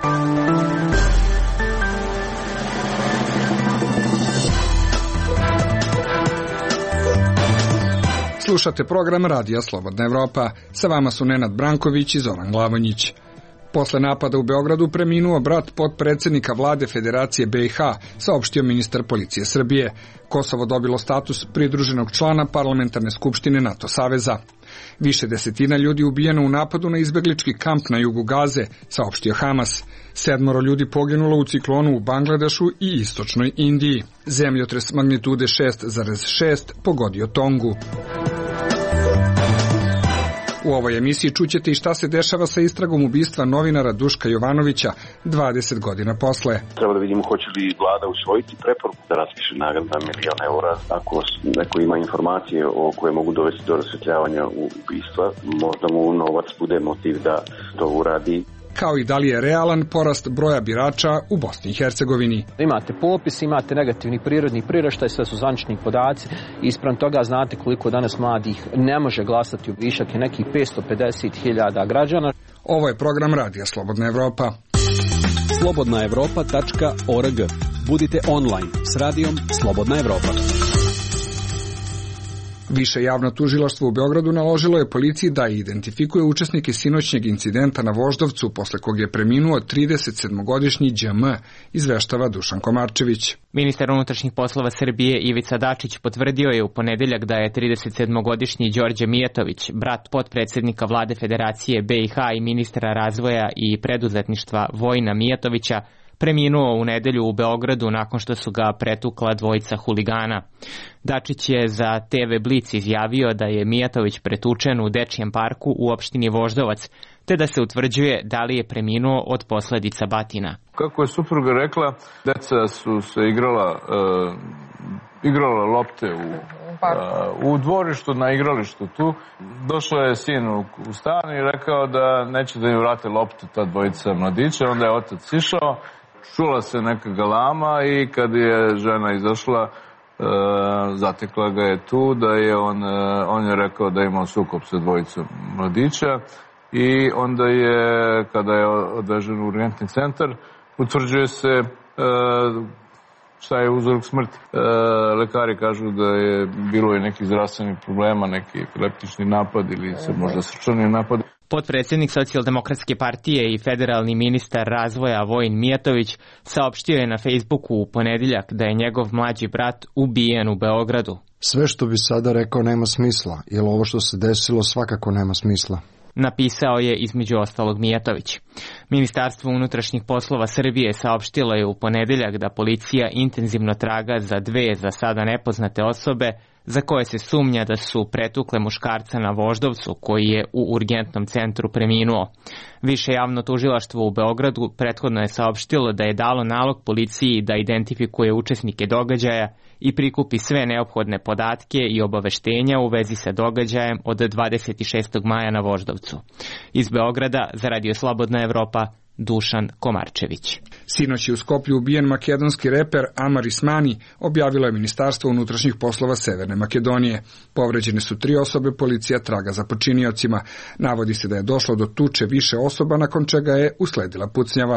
Slušate program Radija Slobodna Evropa. Sa vama su Nenad Branković i Zoran Glavonjić. Posle napada u Beogradu preminuo brat potpredsednika vlade Federacije BiH, saopštio ministar policije Srbije. Kosovo dobilo status pridruženog člana parlamentarne skupštine NATO saveza. Više desetina ljudi ubijeno u napadu na izbeglički kamp na jugu Gaze, saopštio Hamas. 7 ljudi poginulo u ciklonu u Bangladešu i istočnoj Indiji. Zemljotres magnitude 6,6 pogodio Tongu. U ovoj emisiji čućete i šta se dešava sa istragom ubistva novinara Duška Jovanovića 20 godina posle. Treba da vidimo hoće li vlada usvojiti preporuku da raspiše nagradu na €1.000.000. Ako neko ima informacije koje mogu dovesti do rasvetljavanja ubistva, možda mu novac bude motiv da to uradi. Kao i da li je realan porast broja birača u Bosni i Hercegovini. Imate popis, imate negativni prirodni priraštaj, sve su zvanični podaci. Ispram toga znate koliko danas mladih ne može glasati, u višak je nekih 550.000 građana. Ovo je program Radija Slobodna Evropa. slobodnaevropa.org. Budite online s radijom Slobodna Evropa. Više javno tužilaštvo u Beogradu naložilo je policiji da identifikuje učesnike sinoćnjeg incidenta na Voždovcu, posle kog je preminuo 37-godišnji DM, izveštava Dušan Komarčević. Ministar unutrašnjih poslova Srbije Ivica Dačić potvrdio je u ponedeljak da je 37-godišnji Đorđe Mijatović, brat potpredsednika vlade Federacije BiH i ministra razvoja i preduzetništva Vojina Mijatovića, preminuo u nedelju u Beogradu nakon što su ga pretukla dvojica huligana. Dačić je za TV Blic izjavio da je Mijatović pretučen u Dečijem parku u opštini Voždovac, te da se utvrđuje da li je preminuo od posledica batina. Kako je supruga rekla, deca su se igrala lopte u dvorištu, na igralištu tu. Došao je sin u stan i rekao da neće da im vrate loptu, ta dvojica mladića. Onda je otac išao, čula se neka galama i kad je žena izašla, zatekla ga je tu, da je on je rekao da je imao sukob sa dvojicom mladića i onda je, kada je odvežen u urgentni centar, utvrđuje se šta je uzrok smrti. Lekari kažu da je bilo i nekih zdravstvenih problema, neki epileptični napad ili se možda srčani napad. Potpredsednik Socijaldemokratske partije i federalni ministar razvoja Vojin Mijatović saopštio je na Facebooku u ponedeljak da je njegov mlađi brat ubijen u Beogradu. Sve što bi sada rekao nema smisla, jer ovo što se desilo svakako nema smisla. Napisao je između ostalog Mijatović. Ministarstvo unutrašnjih poslova Srbije saopštilo je u ponedeljak da policija intenzivno traga za 2 za sada nepoznate osobe za koje se sumnja da su pretukle muškarca na Voždovcu koji je u urgentnom centru preminuo. Više javno tužilaštvo u Beogradu prethodno je saopštilo da je dalo nalog policiji da identifikuje učesnike događaja i prikupi sve neophodne podatke i obaveštenja u vezi sa događajem od 26. maja na Voždovcu. Iz Beograda za Radio Slobodna Evropa, Dušan Komarčević. Sinoć je u Skoplju ubijen makedonski reper Amar Ismani, objavilo je Ministarstvo unutrašnjih poslova Severne Makedonije. Povređene su 3 osobe, policija traga za počiniocima. Navodi se da je došlo do tuče više osoba, nakon čega je usledila pucnjava.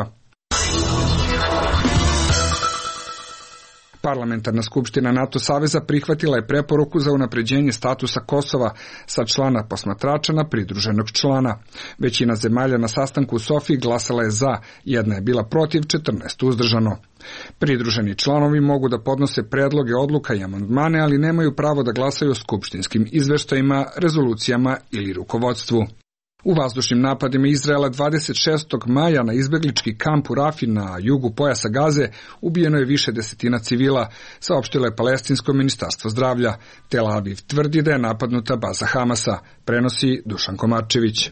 Parlamentarna skupština NATO saveza prihvatila je preporuku za unapređenje statusa Kosova sa člana posmatrača na pridruženog člana. Većina zemalja na sastanku u Sofiji glasala je za, jedna je bila protiv, 14 uzdržano. Pridruženi članovi mogu da podnose predloge odluka i amandmane, ali nemaju pravo da glasaju o skupštinskim izveštajima, rezolucijama ili rukovodstvu. U vazdušnim napadima Izraela 26. maja na izbeglički kamp u Rafi na jugu pojasa Gaze ubijeno je više desetina civila, saopštilo je Palestinsko ministarstvo zdravlja. Tel Aviv tvrdi da je napadnuta baza Hamasa, prenosi Dušan Komarčević.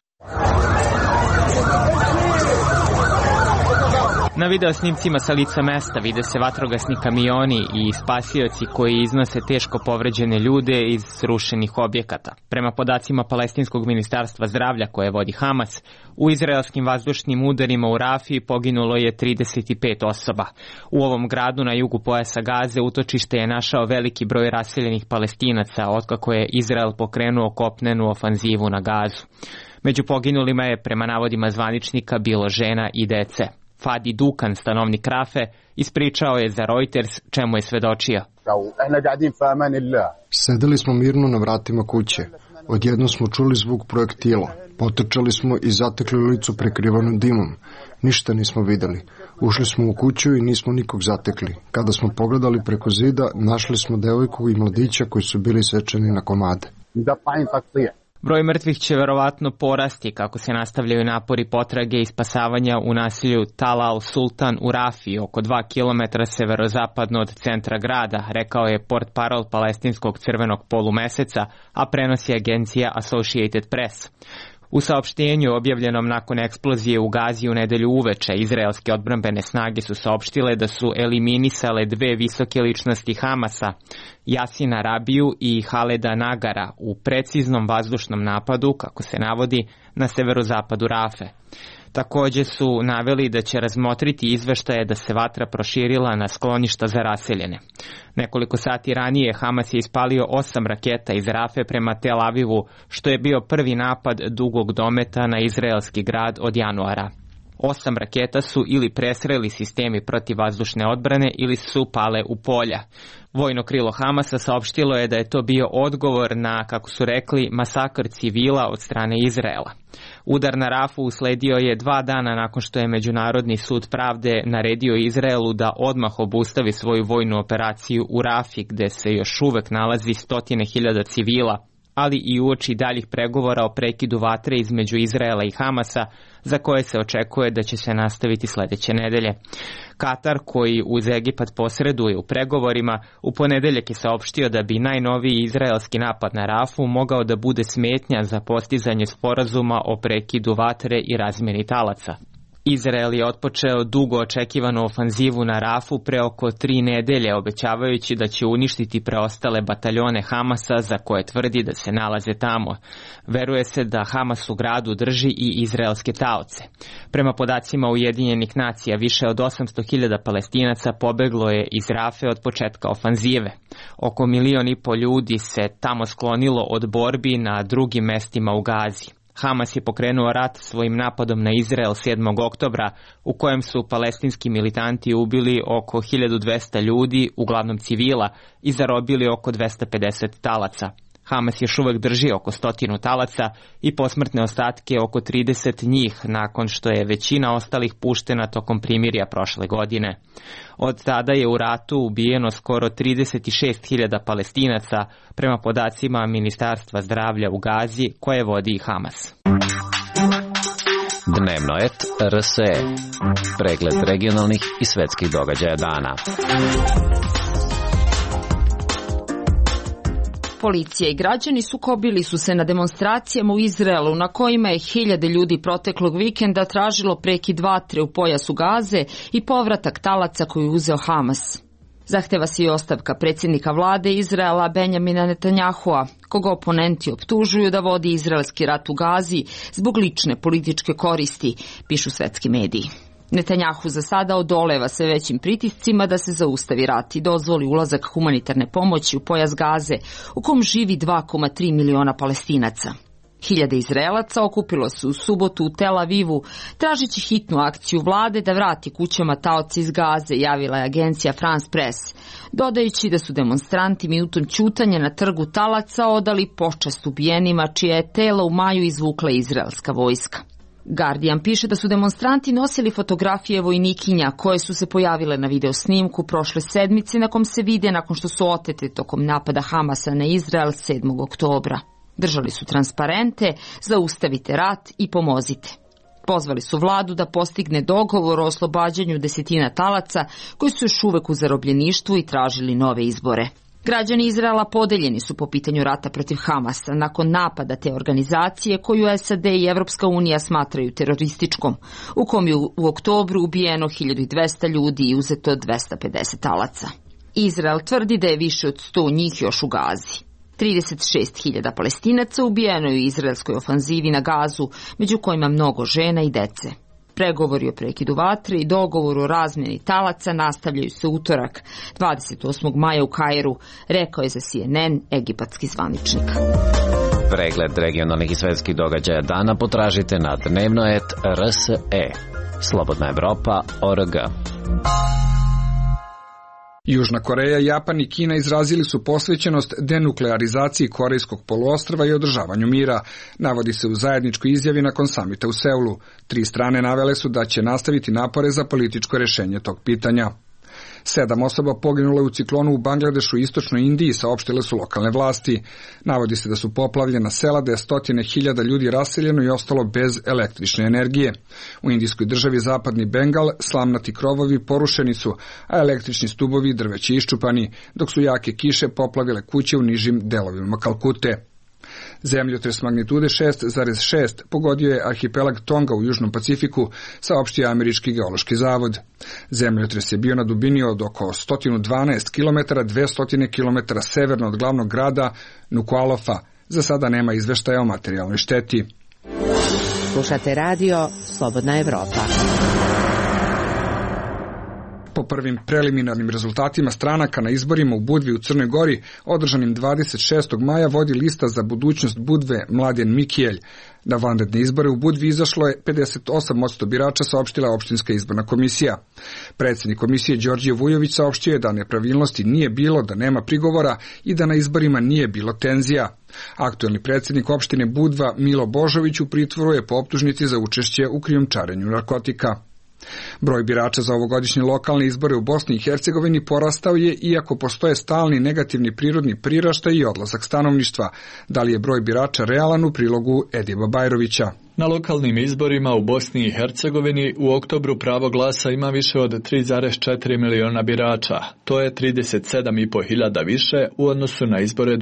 Na video snimcima sa lica mesta vide se vatrogasni kamioni i spasioci koji iznose teško povređene ljude iz srušenih objekata. Prema podacima Palestinskog ministarstva zdravlja koje vodi Hamas, u izraelskim vazdušnim udarima u Rafi poginulo je 35 osoba. U ovom gradu na jugu pojasa Gaze utočište je našao veliki broj raseljenih Palestinaca otkako je Izrael pokrenuo kopnenu ofanzivu na Gazu. Među poginulima je, prema navodima zvaničnika, bilo žena i dece. Fadi Dukan, stanovnik Rafe, ispričao je za Reuters čemu je svedočio. Sedeli smo mirno na vratima kuće. Odjednom smo čuli zvuk projektila. Potrčali smo i zatekli licu prekrivano dimom. Ništa nismo videli. Ušli smo u kuću i nismo nikog zatekli. Kada smo pogledali preko zida, našli smo devojku i mladića koji su bili sečeni na komade. Broj mrtvih će verovatno porasti kako se nastavljaju napori potrage i spasavanja u naselju Tal Al Sultan u Rafi, oko 2 km severozapadno od centra grada, rekao je portparol palestinskog crvenog polumeseca, a prenosi agencija Associated Press. U saopštenju objavljenom nakon eksplozije u Gazi u nedelju uveče, izraelske odbrambene snage su saopštile da su eliminisale 2 visoke ličnosti Hamasa, Jasina Rabiju i Haleda Nagara, u preciznom vazdušnom napadu, kako se navodi, na severozapadu Rafe. Takođe su naveli da će razmotriti izveštaje da se vatra proširila na skloništa za raseljene. Nekoliko sati ranije Hamas je ispalio 8 raketa iz Rafe prema Tel Avivu, što je bio prvi napad dugog dometa na izraelski grad od januara. 8 raketa su ili presreli sistemi protivvazdušne odbrane ili su pale u polja. Vojno krilo Hamasa saopštilo je da je to bio odgovor na, kako su rekli, masakr civila od strane Izraela. Udar na Rafu usledio je 2 dana nakon što je Međunarodni sud pravde naredio Izraelu da odmah obustavi svoju vojnu operaciju u Rafi, gde se još uvek nalazi 100.000 civila, ali i uoči daljih pregovora o prekidu vatre između Izraela i Hamasa, za koje se očekuje da će se nastaviti sledeće nedelje. Katar, koji uz Egipat posreduje u pregovorima, u ponedeljak je saopštio da bi najnoviji izraelski napad na Rafu mogao da bude smetnja za postizanje sporazuma o prekidu vatre i razmjeni talaca. Izrael je otpočeo dugo očekivanu ofanzivu na Rafu pre oko 3 nedelje, obećavajući da će uništiti preostale bataljone Hamasa za koje tvrdi da se nalaze tamo. Veruje se da Hamas u gradu drži i izraelske taoce. Prema podacima Ujedinjenih nacija, više od 800.000 Palestinaca pobeglo je iz Rafe od početka ofanzive. Oko 1,5 miliona ljudi se tamo sklonilo od borbi na drugim mestima u Gazi. Hamas je pokrenuo rat svojim napadom na Izrael 7. oktobra, u kojem su palestinski militanti ubili oko 1200 ljudi, uglavnom civila, i zarobili oko 250 talaca. Hamas još uvek drži oko 100 talaca i posmrtne ostatke oko 30 njih, nakon što je većina ostalih puštena tokom primirja prošle godine. Od tada je u ratu ubijeno skoro 36.000 Palestinaca, prema podacima Ministarstva zdravlja u Gazi, koje vodi Hamas. Dnevnoet RSE. Pregled regionalnih i svetskih događaja dana. Policija i građani sukobili su se na demonstracijama u Izraelu na kojima je 1000 ljudi proteklog vikenda tražilo prekid vatre u pojasu Gaze i povratak talaca koju je uzeo Hamas. Zahteva se i ostavka predsjednika vlade Izraela Benjamina Netanyahua, koga oponenti optužuju da vodi izraelski rat u Gazi zbog lične političke koristi, pišu svetski mediji. Netanjahu za sada odoleva sve većim pritiscima da se zaustavi rat i dozvoli ulazak humanitarne pomoći u pojas Gaze, u kom živi 2,3 miliona Palestinaca. 1000 Izraelaca okupilo se u subotu u Tel Avivu, tražeći hitnu akciju vlade da vrati kućama taoce iz Gaze, javila je agencija France Press, dodajući da su demonstranti minutom ćutanja na trgu talaca odali počast ubijenima, čije je telo u maju izvukla izraelska vojska. Guardian piše da su demonstranti nosili fotografije vojnikinja koje su se pojavile na video snimku prošle sedmice na kom se vide nakon što su otete tokom napada Hamasa na Izrael 7. oktobra. Držali su transparente, zaustavite rat i pomozite. Pozvali su vladu da postigne dogovor o oslobađanju 10 talaca koji su još uvek u zarobljeništvu i tražili nove izbore. Građani Izraela podeljeni su po pitanju rata protiv Hamasa nakon napada te organizacije koju SAD i Evropska unija smatraju terorističkom, u kom je u oktobru ubijeno 1200 ljudi i uzeto 250 talaca. Izrael tvrdi da je više od 100 njih još u Gazi. 36.000 Palestinaca ubijeno je u izraelskoj ofanzivi na Gazu, među kojima mnogo žena i dece. Pregovori o prekidu vatre i dogovoru o razmjeni talaca nastavljaju se utorak, 28. maja u Kairu, rekao je za CNN egipatski zvaničnik. Pregled regionalnih i svetskih događaja dana potražite na Dnevnoet RSE. slobodnaevropa.org. Južna Koreja, Japan i Kina izrazili su posvećenost denuklearizaciji Korejskog poluostrva i održavanju mira, navodi se u zajedničkoj izjavi nakon samita u Seulu. 3 strane navele su da će nastaviti napore za političko rješenje tog pitanja. 7 osoba poginulo je u ciklonu u Bangladešu i istočnoj Indiji, saopštile su lokalne vlasti. Navodi se da su poplavljena sela, da je 100.000 ljudi raseljeno i ostalo bez električne energije. U indijskoj državi Zapadni Bengal slamnati krovovi porušeni su, a električni stubovi i drveći iščupani, dok su jake kiše poplavile kuće u nižim delovima Kalkute. Zemljotres magnitude 6,6 pogodio je arhipelag Tonga u Južnom Pacifiku, saopštio Američki geološki zavod. Zemljotres je bio na dubini od oko 112 km, 200 km severno od glavnog grada Nuku'alofa. Za sada nema izveštaja o materijalnoj šteti. Slušate radio Slobodna Evropa. Po prvim preliminarnim rezultatima stranaka na izborima u Budvi u Crnoj Gori, održanim 26. maja, vodi lista za budućnost Budve Mladen Mikijelj. Na vanredne izbore u Budvi izašlo je 58% birača, saopštila opštinska izborna komisija. Predsjednik komisije Đorđe Vujović saopštio je da nepravilnosti nije bilo, da nema prigovora i da na izborima nije bilo tenzija. Aktuelni predsjednik opštine Budva Milo Božović u pritvoru je po optužnici za učešće u krijumčarenju narkotika. Broj birača za ovogodišnje lokalne izbore u Bosni i Hercegovini porastao je, iako postoje stalni negativni prirodni priraštaj i odlazak stanovništva. Da li je broj birača realan, u prilogu Edijeva Bajrovića? Na lokalnim izborima u Bosni i Hercegovini u oktobru pravo glasa ima više od 3,4 miliona birača. To je 37.500 više u odnosu na izbore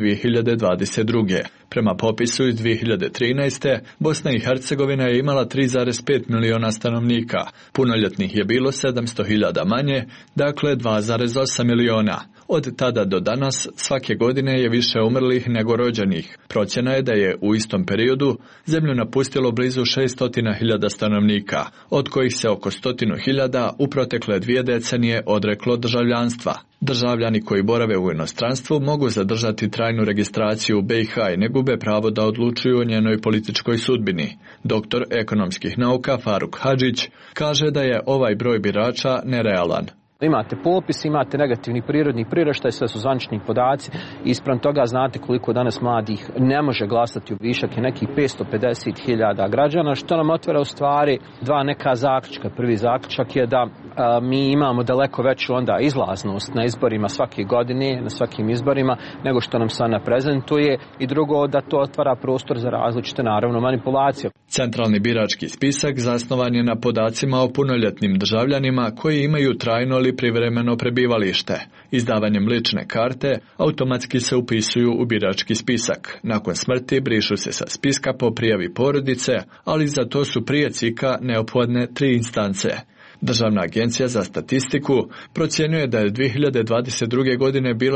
2022. Prema popisu iz 2013. Bosna i Hercegovina je imala 3,5 miliona stanovnika. Punoljetnih je bilo 700.000 manje, dakle 2,8 miliona. Od tada do danas svake godine je više umrlih nego rođenih. Procjena je da je u istom periodu zemlju napustilo blizu 600.000 stanovnika, od kojih se oko 100.000 u protekle 2 decenije odreklo državljanstva. Državljani koji borave u inostranstvu mogu zadržati trajnu registraciju u BiH i ne gube pravo da odlučuju o njenoj političkoj sudbini. Doktor ekonomskih nauka Faruk Hadžić kaže da je ovaj broj birača nerealan. Imate popis, imate negativni prirodni priraštaj, sve su zvanični podaci i ispram toga znate koliko danas mladih ne može glasati u višak, je nekih 550.000 građana, što nam otvara u stvari 2 neka zaključka. Prvi zaključak je da mi imamo daleko veću onda izlaznost na izborima svake godine, na svakim izborima, nego što nam sada prezentuje, i drugo da to otvara prostor za različite naravno manipulacije. Centralni birački spisak zasnovan je na podacima o punoljetnim državljanima koji imaju trajno ili privremeno prebivalište. Izdavanjem lične karte automatski se upisuju u birački spisak. Nakon smrti brišu se sa spiska po prijavi porodice, ali za to su prije CIK-a neophodne 3 instance. Državna agencija za statistiku procjenjuje da je 2022. godine bilo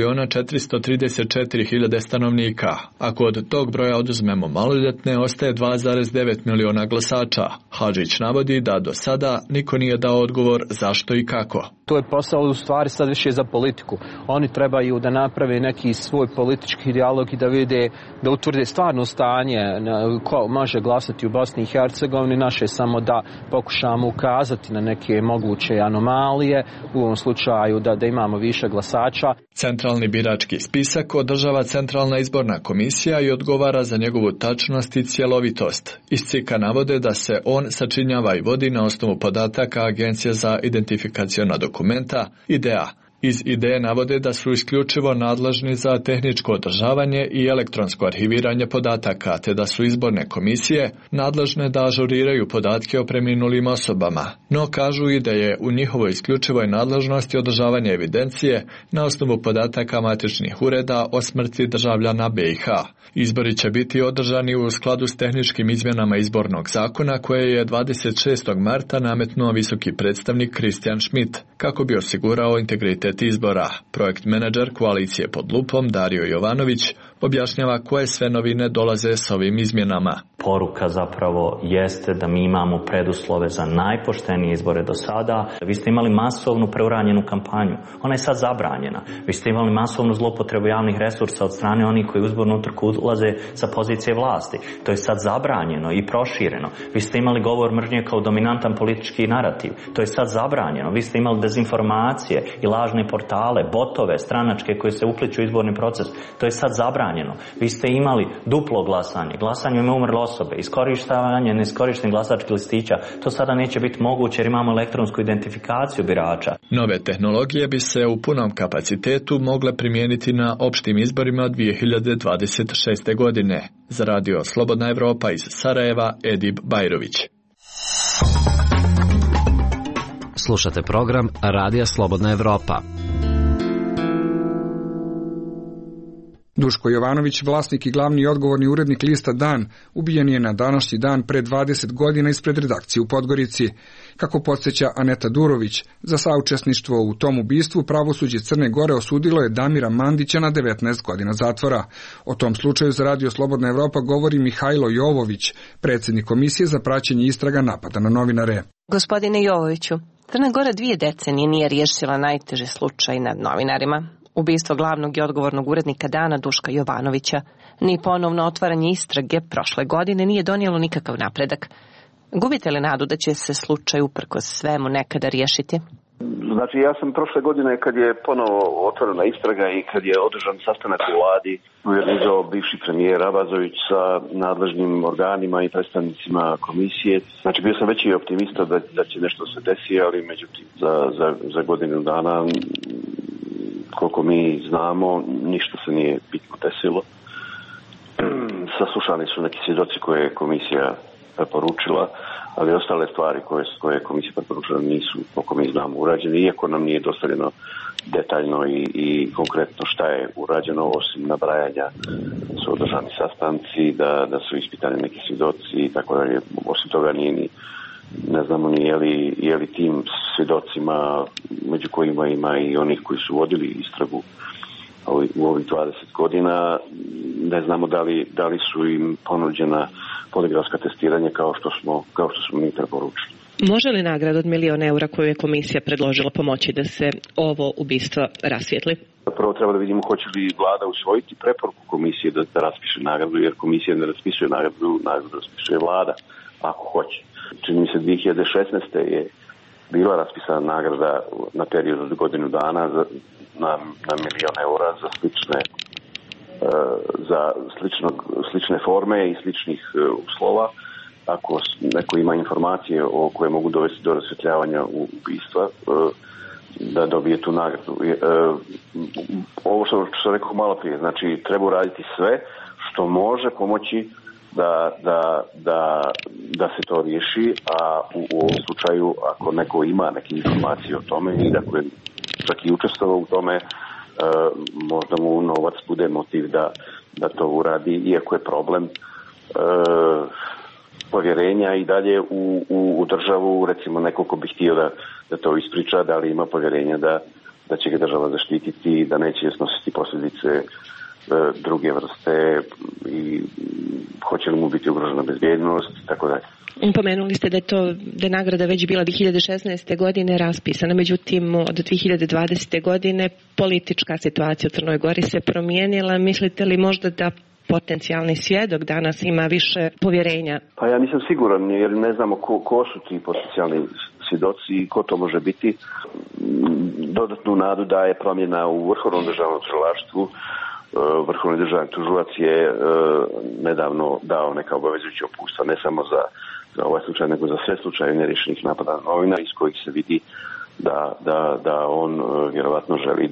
3.434.000 stanovnika. Ako od tog broja oduzmemo maloljetne, ostaje 2,9 miliona glasača. Hadžić navodi da do sada niko nije dao odgovor zašto i kako. To je posao u stvari sad više za politiku. Oni trebaju da naprave neki svoj politički dijalog i da vide, da utvrde stvarno stanje ko može glasati u Bosni i Hercegovini. Naše samo da pokušamo ukazati na neke moguće anomalije, u ovom slučaju da imamo više glasača. Centralni birački spisak održava Centralna izborna komisija i odgovara za njegovu tačnost i cjelovitost. Iz CIK-a navode da se on sačinjava i vodi na osnovu podataka Agencije za identifikaciona dokumenta, IDEA. Iz IDEA navode da su isključivo nadležni za tehničko održavanje i elektronsko arhiviranje podataka, te da su izborne komisije nadležne da ažuriraju podatke o preminulim osobama. No kažu i da je u njihovoj isključivoj nadležnosti održavanje evidencije na osnovu podataka matičnih ureda o smrti državljana BiH. Izbori će biti održani u skladu s tehničkim izmjenama izbornog zakona koje je 26. marta nametnuo visoki predstavnik Christian Schmidt kako bi osigurao integritet izbora. Projekt menadžer koalicije pod lupom Dario Jovanović objašnjava koje sve novine dolaze s ovim izmjenama. Poruka zapravo jeste da mi imamo preduslove za najpoštenije izbore do sada. Vi ste imali masovnu preuranjenu kampanju. Ona je sad zabranjena. Vi ste imali masovnu zloupotrebu javnih resursa od strane onih koji u izbornu utrku ulaze sa pozicije vlasti. To je sad zabranjeno i prošireno. Vi ste imali govor mržnje kao dominantan politički narativ. To je sad zabranjeno. Vi ste imali dezinformacije i lažne portale, botove, stranačke koje se upliću u izborni proces. To je sad zabranjeno. Vi ste imali duplo glasanje, glasanje ima umrle osobe, iskorištavanje neiskorištenih glasačkih listića. To sada neće biti moguće jer imamo elektronsku identifikaciju birača. Nove tehnologije bi se u punom kapacitetu mogle primijeniti na opštim izborima 2026. godine. Za radio Slobodna Evropa iz Sarajeva, Edip Bajrović. Slušate program Radija Slobodna Evropa. Duško Jovanović, vlasnik i glavni odgovorni urednik lista Dan, ubijen je na današnji dan pre 20 godina ispred redakcije u Podgorici. Kako podsjeća Aneta Durović, za saučesništvo u tom ubistvu pravosuđe Crne Gore osudilo je Damira Mandića na 19 godina zatvora. O tom slučaju za radio Slobodna Evropa govori Mihajlo Jovović, predsjednik Komisije za praćenje istraga napada na novinare. Gospodine Jovoviću, Crna Gora 2 decenije nije riješila najteži slučaj nad novinarima. Ubistvo glavnog i odgovornog urednika Dana Duška Jovanovića, ni ponovno otvaranje istrage prošle godine nije donijelo nikakav napredak. Gubite li nadu da će se slučaj uprkos svemu nekada riješiti? Znači, ja sam prošle godine kad je ponovo otvorena istraga i kad je održan sastanak u vladi, organizovao bivši premijer Abazović sa nadležnim organima i predstavnicima komisije. Znači, bio sam veći optimista da će nešto se desiti, ali međutim za godinu dana, koliko mi znamo, ništa se nije bitno desilo. Saslušani su neki svjedoci koje je komisija preporučila, ali ostale stvari koje je komisija preporučila nisu, koliko mi znamo, urađene, iako nam nije dostavljeno detaljno i konkretno šta je urađeno, osim nabrajanja su održani sastanci, da su ispitani neki svjedoci i tako dalje. Osim toga nije ni, ne znamo ni je li tim svjedocima, među kojima ima i onih koji su vodili istragu u ovih 20 godina, ne znamo da li su im ponuđena poligrafska testiranja kao što smo mi preporučili. Može li nagrada od 1 milion eura koju je komisija predložila pomoći da se ovo ubistvo rasvijetli? Prvo treba da vidimo hoće li vlada usvojiti preporuku komisije da raspiše nagradu, jer komisija ne raspisuje nagradu raspisuje vlada, ako hoće. Čini mi se 2016. je bila raspisana nagrada na period od godinu dana na 1 milion eura za slične forme i sličnih uslova. Ako neko ima informacije koje mogu dovesti do rasvjetljavanja ubistva, da dobije tu nagradu. Ovo što sam rekao malo prije, znači treba uraditi sve što može pomoći da se to riješi, a u ovom slučaju ako neko ima neke informacije o tome i ako je čak i učestvovao u tome, možda mu novac bude motiv da to uradi, iako je problem povjerenja i dalje u državu. Recimo neko ko bi htio da to ispriča, da li ima povjerenja da će ga država zaštititi, da neće snositi posljedice druge vrste i hoće li mu biti ugrožena bezbjednost i tako dalje. Pomenuli ste da je nagrada već bila 2016. godine raspisana, međutim od 2020. godine politička situacija u Crnoj Gori se promijenila. Mislite li možda da potencijalni svjedok danas ima više povjerenja? Pa ja nisam siguran, jer ne znamo ko su ti potencijalni svjedoci i ko to može biti. Dodatnu nadu daje promjena u Vrhovnom državnom tužilaštvu. Vrhovni državni tužilac je nedavno dao neka obavezujuća uputstva, ne samo za ovaj slučaj, nego za sve slučaje neriješenih napada na novinara, iz kojih se vidi da on vjerovatno želi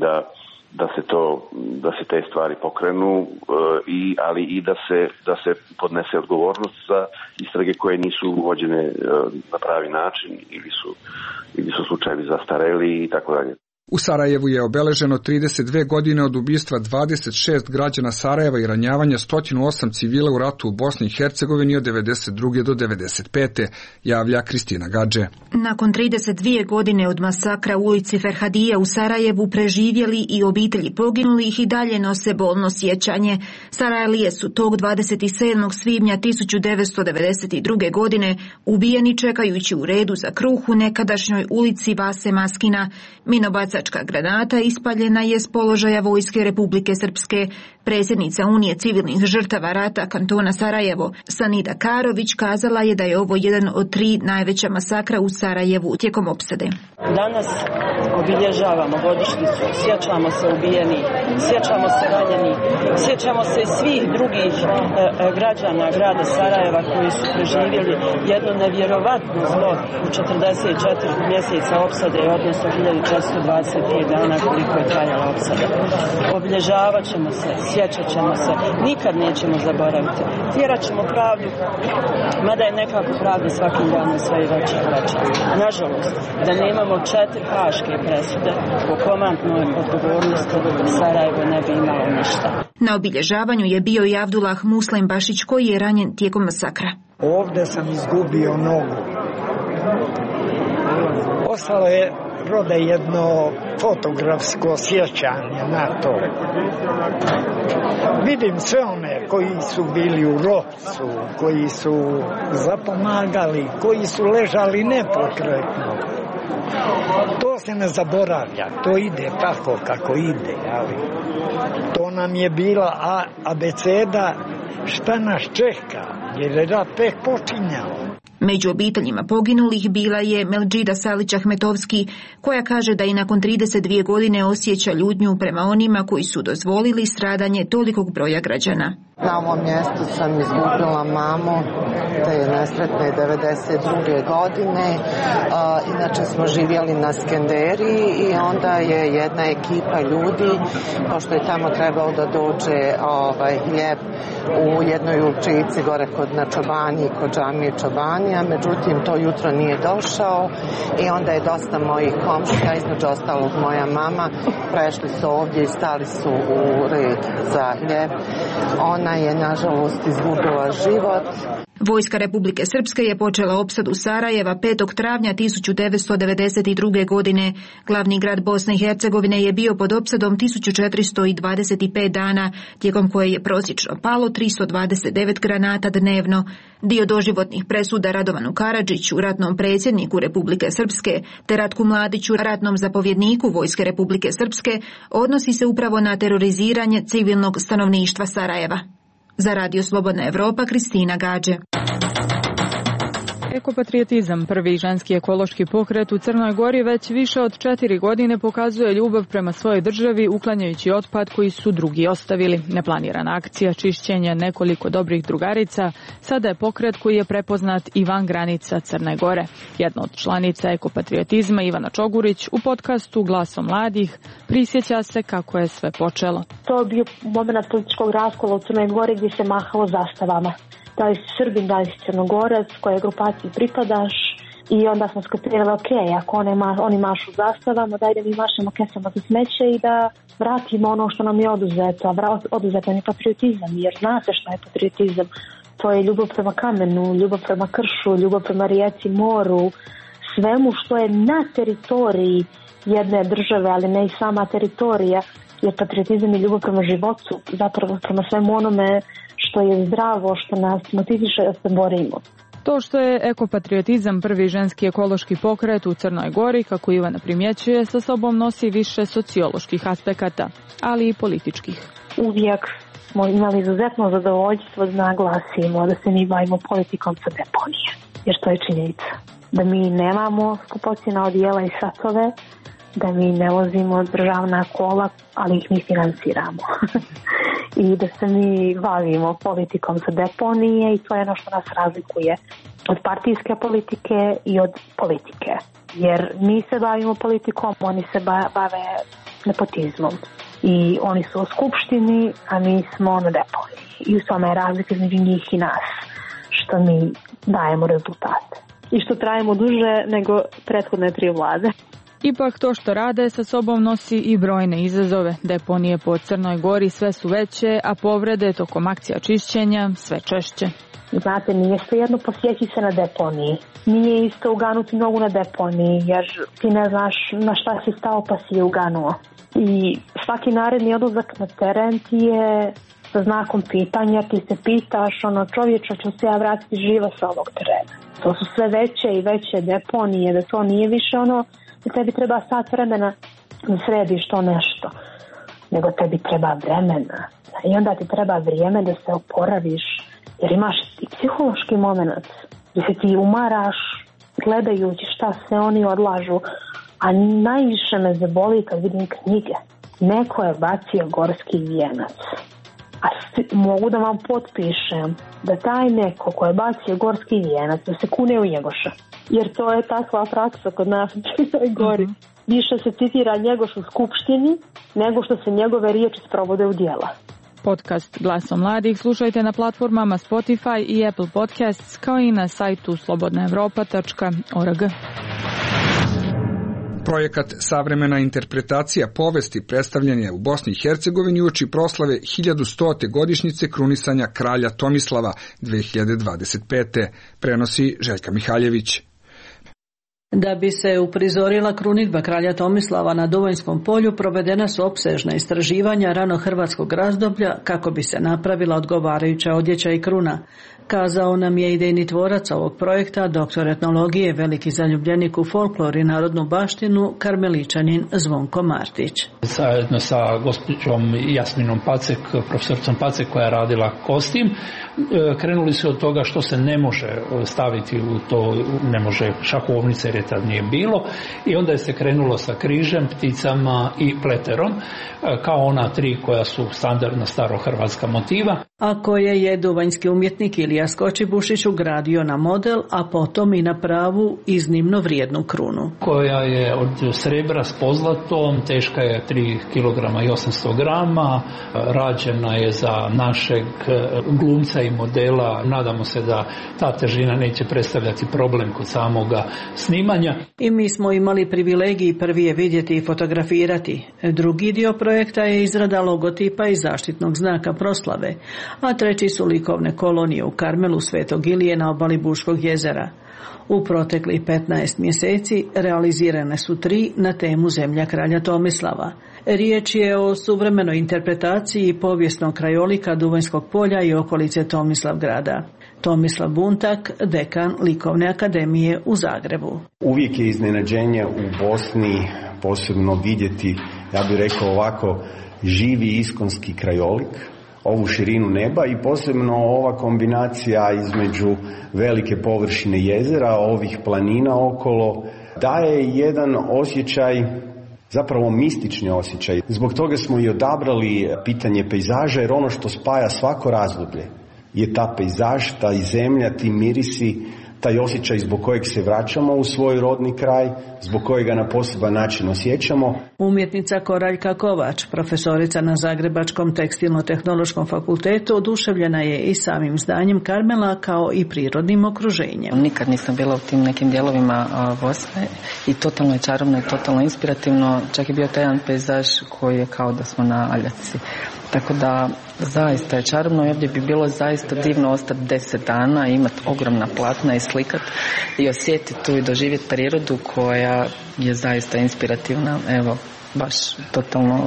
da se te stvari pokrenu, ali i da se podnese odgovornost za istrage koje nisu vođene na pravi način ili su slučajevi zastareli i tako dalje. U Sarajevu je obeleženo 32 godine od ubistva 26 građana Sarajeva i ranjavanja 108 civila u ratu u Bosni i Hercegovini od 92. do 95. javlja Kristina Gadže. Nakon 32 godine od masakra u ulici Ferhadija u Sarajevu preživjeli i obitelji poginulih i dalje nose bolno sjećanje. Sarajlije su tog 27. svibnja 1992. godine ubijeni čekajući u redu za kruh u nekadašnjoj ulici Vase Maskina. Minobacačka granata ispaljena je s položaja Vojske Republike Srpske. Predsjednica Unije civilnih žrtava rata kantona Sarajevo, Sanida Karović, kazala je da je ovo jedan od 3 najveća masakra u Sarajevu tijekom opsade. Danas obilježavamo godišnjicu, sjećamo se ubijenih, sjećamo se ranjenih, sjećamo se svih drugih građana grada Sarajeva koji su preživjeli jedno nevjerovatno zlo u 44 mjeseca opsade, odnosno 1425 dana koliko je trajala opsada. Obilježavat ćemo se, sjećat ćemo se, nikad nećemo zaboraviti. Tjerat ćemo pravdu, mada je nekako pravda svakim danom sve veća i veća. Nažalost, da nemamo 4 haške presude po komandnoj odgovornosti, Sarajevo ne bi imalo ništa. Na obilježavanju je bio i Abdullah Muslim Bašić koji je ranjen tijekom masakra. Ovdje sam izgubio nogu. Ostalo je rode jedno fotografsko sjećanje na to. Vidim sve one koji su bili u ropcu, koji su zapomagali, koji su ležali nepokretno. To se ne zaboravlja, to ide tako kako ide, ali to nam je bila abeceda šta nas čeka, jer je rat tek počinjao. Među obiteljima poginulih bila je Meldžida Salić-Ahmetovski, koja kaže da i nakon 32 godine osjeća ljutnju prema onima koji su dozvolili stradanje tolikog broja građana. Na ovom mjestu sam izgubila mamu, te nesretne 92. godine. Inače smo živjeli na Skenderiji i onda je jedna ekipa ljudi, pošto je tamo trebao da dođe hljeb u jednoj uličici gore na Čobaniji, kod džamije Čobanija, međutim to jutro nije došao i onda je dosta mojih komšija, između ostalog moja mama, prešli su ovdje i stali su u red za hljeb. Ona je nažalost izgubila život. Vojska Republike Srpske je počela opsadu Sarajeva 5. travnja 1992. godine. Glavni grad Bosne i Hercegovine je bio pod opsadom 1425 dana, tijekom koje je prosječno palo 329 granata dnevno. Dio doživotnih presuda Radovanu Karadžiću, ratnom predsjedniku Republike Srpske, te Ratku Mladiću, ratnom zapovjedniku Vojske Republike Srpske, odnosi se upravo na teroriziranje civilnog stanovništva Sarajeva. Za Radio Slobodna Evropa, Kristina Gadže. Ekopatriotizam, prvi ženski ekološki pokret u Crnoj Gori, već više od 4 godine pokazuje ljubav prema svojoj državi, uklanjajući otpad koji su drugi ostavili. Neplanirana akcija čišćenja nekoliko dobrih drugarica sada je pokret koji je prepoznat i van granica Crne Gore. Jedna od članica ekopatriotizma, Ivana Čogurić, u podcastu Glasom mladih prisjeća se kako je sve počelo. To je bio moment političkog raskola u Crnoj Gori gdje se mahalo zastavama. Da li si Srbin, da li si Crnogorac, koje grupaciji pripadaš, i onda smo skopirali, ok, ako oni mašu zastavama, daj da mi mašemo kesama za smeće i da vratimo ono što nam je oduzeto, a oduzeto je patriotizam, jer znate što je patriotizam. To je ljubav prema kamenu, ljubav prema kršu, ljubav prema rijeci, moru, svemu što je na teritoriji jedne države, ali ne i sama teritorija, jer patriotizam je ljubav prema životu, zapravo prema svemu onome što je zdravo, što nas motiviše da se borimo. To što je ekopatriotizam prvi ženski ekološki pokret u Crnoj Gori, kako Ivana primjećuje, sa sobom nosi više socioloških aspekata, ali i političkih. Uvijek smo imali izuzetno zadovoljstvo da naglasimo da se mi bavimo politikom sa deponije, jer to je činjenica. Da mi nemamo skupocjena odijela i šatove, da mi ne vozimo državna kola, ali ih mi financiramo. I da se mi bavimo politikom za deponije i to je ono što nas razlikuje od partijske politike i od politike. Jer mi se bavimo politikom, oni se bave nepotizmom. I oni su u skupštini, a mi smo na deponiji. I u tome je razlika između njih i nas, što mi dajemo rezultate. I što trajemo duže nego prethodne 3 vlade. Ipak to što rade sa sobom nosi i brojne izazove. Deponije po Crnoj Gori sve su veće, a povrede tokom akcija čišćenja sve češće. Znate, nije svejedno posjeći se na deponiji. Nije isto uganuti nogu na deponiji, jer ti ne znaš na šta si stao pa si je uganuo. I svaki naredni odlazak na teren ti je sa znakom pitanja, ti se pitaš, čovječa, ću se ja vratiti živa sa ovog terena. To su sve veće i veće deponije, da to nije više da tebi treba sat vremena da središ to nešto, nego tebi treba vremena. I onda ti treba vrijeme da se oporaviš, jer imaš i psihološki moment gdje se ti umaraš gledajući šta se oni odlažu, a najviše me zaboli kad vidim knjige. Neko je bacio gorski vijenac. A mogu da vam potpišem da taj neko ko je bacio gorski vijenac da se kune u Njegoša. Jer to je takva praksa kod nas u Crnoj Gori. Više se citira Njegoš u skupštini nego što se njegove riječi sprovode u djela. Podcast Glaso mladih slušajte na platformama Spotify i Apple Podcasts, kao i na sajtu slobodnaevropa.org. Projekat Savremena interpretacija povesti predstavljen je u Bosni i Hercegovini uoči proslave 1100. godišnjice krunisanja kralja Tomislava 2025. Prenosi Željka Mihaljević. Da bi se uprizorila krunidba kralja Tomislava na Duvojskom polju, provedena su opsežna istraživanja ranohrvatskog razdoblja kako bi se napravila odgovarajuća odjeća i kruna. Kazao nam je idejni tvorac ovog projekta, doktor etnologije, veliki zaljubljenik u folklor i narodnu baštinu, karmeličanin Zvonko Martić. Zajedno sa gospođom Jasminom Pacek, profesoricom Pacek koja je radila kostim, krenuli su od toga što se ne može staviti u to, ne može šahovnice jer je tad nije bilo, i onda je se krenulo sa križem, pticama i pleterom, kao ona tri koja su standardna starohrvatska motiva. A koje je duvanjski umjetnik Ilija Skočibušić ugradio na model, a potom i na pravu iznimno vrijednu krunu. Koja je od srebra s pozlatom, teška je 3 kg i 800 grama, rađena je za našeg glumca i modela. Nadamo se da ta težina neće predstavljati problem kod samoga snimanja. I mi smo imali privilegiji prvi je vidjeti i fotografirati. Drugi dio projekta je izrada logotipa i zaštitnog znaka proslave, a treći su likovne kolonije u Karmelu Svetog Ilije na obali Buškog jezera. U proteklih 15 mjeseci realizirane su 3 na temu Zemlja kralja Tomislava. Riječ je o suvremenoj interpretaciji povijesnog krajolika Duvojskog polja i okolice Tomislavgrada. Tomislav Buntak, dekan Likovne akademije u Zagrebu. Uvijek je iznenađenje u Bosni posebno vidjeti, ja bih rekao ovako, živi iskonski krajolik, ovu širinu neba i posebno ova kombinacija između velike površine jezera, ovih planina okolo, daje jedan osjećaj, zapravo mistični osjećaj. Zbog toga smo i odabrali pitanje pejzaža, jer ono što spaja svako razdoblje je ta pejzaž, ta zemlja, ti mirisi, taj osjećaj zbog kojeg se vraćamo u svoj rodni kraj, zbog kojega na poseban način osjećamo. Umjetnica Koraljka Kovač, profesorica na Zagrebačkom tekstilno-tehnološkom fakultetu, oduševljena je i samim zdanjem Karmela kao i prirodnim okruženjem. Nikad nisam bila u tim nekim dijelovima Bosne i totalno je čarobno i totalno inspirativno. Čak je bio taj jedan pejzaž koji je kao da smo na Aljaci. Tako da zaista je čarobno i ovdje bi bilo zaista divno ostati 10 dana, imati ogromna platna i slikat i osjetiti tu i doživjeti prirodu koja je zaista inspirativna, evo, baš totalno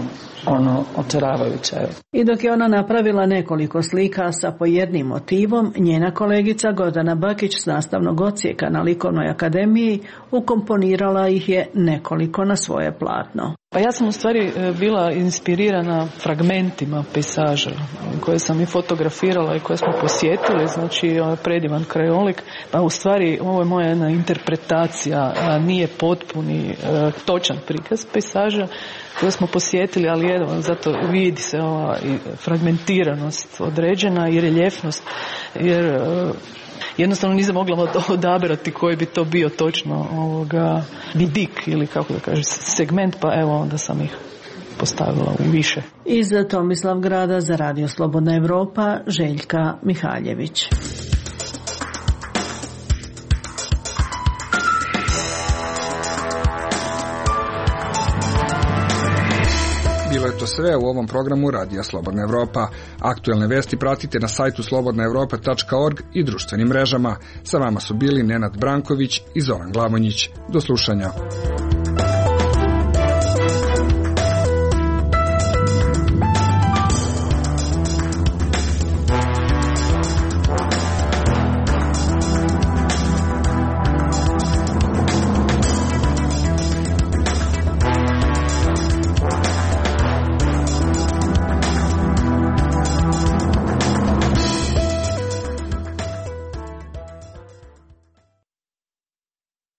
očaravajuća. I dok je ona napravila nekoliko slika sa po jednim motivom, njena kolegica Gordana Bakić s nastavnog odsjeka na Likovnoj akademiji ukomponirala ih je nekoliko na svoje platno. Pa ja sam u stvari bila inspirirana fragmentima pejsaža koje sam i fotografirala i koje smo posjetili, znači predivan krajolik, pa u stvari ovo je moja jedna interpretacija, nije potpuni točan prikaz pejsaža koje smo posjetili, ali evo, zato vidi se ova fragmentiranost određena i reljefnost, jer jednostavno nisam mogla odabrati koji bi to bio točno vidik ili kako da kažem segment, pa evo onda sam ih postavila u više. Iz Tomislavgrada za Radio Slobodna Evropa, Željka Mihaljević. bilo je to sve u ovom programu Radija Slobodna Evropa. Aktuelne vesti pratite na sajtu slobodnaevropa.org i društvenim mrežama. Sa vama su bili Nenad Branković i Zoran Glavonjić. Do slušanja.